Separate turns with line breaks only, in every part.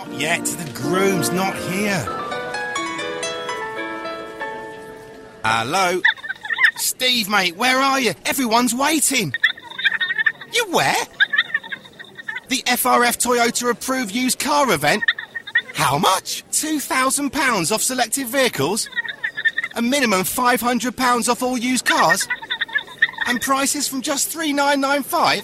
Not yet. The groom's not here. Hello? Steve, mate, where are you? Everyone's waiting. You where? The FRF Toyota approved used car event? How much? £2,000 off selected vehicles? A minimum £500 off all used cars? And prices from just $3,995?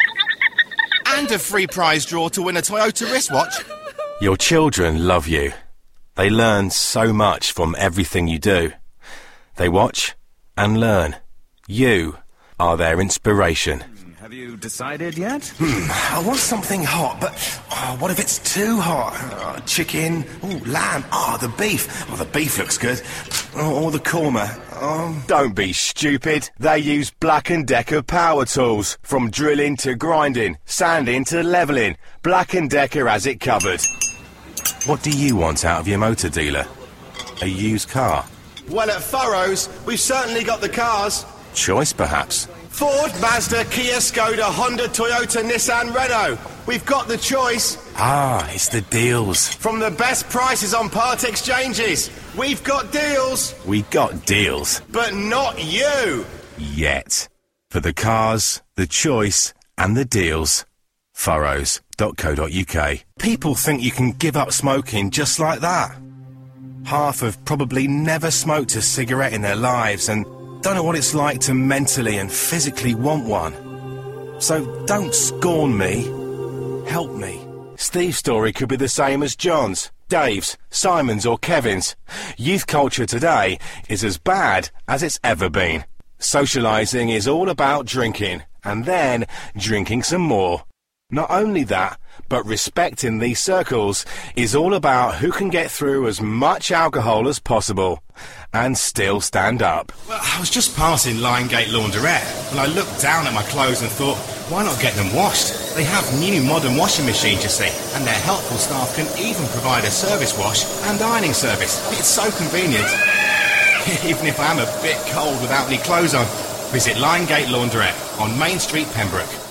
And a free prize draw to win a Toyota wristwatch?
Your children love you. They learn so much from everything you do. They watch and learn. You are their inspiration.
Have you decided yet?
I want something hot, but what if it's too hot? Chicken, lamb, the beef. The beef looks good. Or the korma.
Don't be stupid. They use Black & Decker power tools. From drilling to grinding, sanding to levelling. Black & Decker has it covered. What do you want out of your motor dealer? A used car?
Well, at Furrows, we've certainly got the cars.
Choice, perhaps?
Ford, Mazda, Kia, Skoda, Honda, Toyota, Nissan, Renault. We've got the choice.
It's the deals.
From the best prices on part exchanges. We've got deals.
We got deals.
But not you.
Yet. For the cars, the choice, and the deals. Furrows.co.uk. People think you can give up smoking just like that. Half have probably never smoked a cigarette in their lives and don't know what it's like to mentally and physically want one. So don't scorn me. Help me. Steve's story could be the same as John's, Dave's, Simon's or Kevin's. Youth culture today is as bad as it's ever been. Socialising is all about drinking and then drinking some more. Not only that, but respect in these circles is all about who can get through as much alcohol as possible and still stand up.
Well, I was just passing Liongate Laundrette and I looked down at my clothes and thought, why not get them washed? They have new modern washing machines, you see, and their helpful staff can even provide a service wash and ironing service. It's so convenient. Even if I am a bit cold without any clothes on. Visit Liongate Laundrette on Main Street, Pembroke.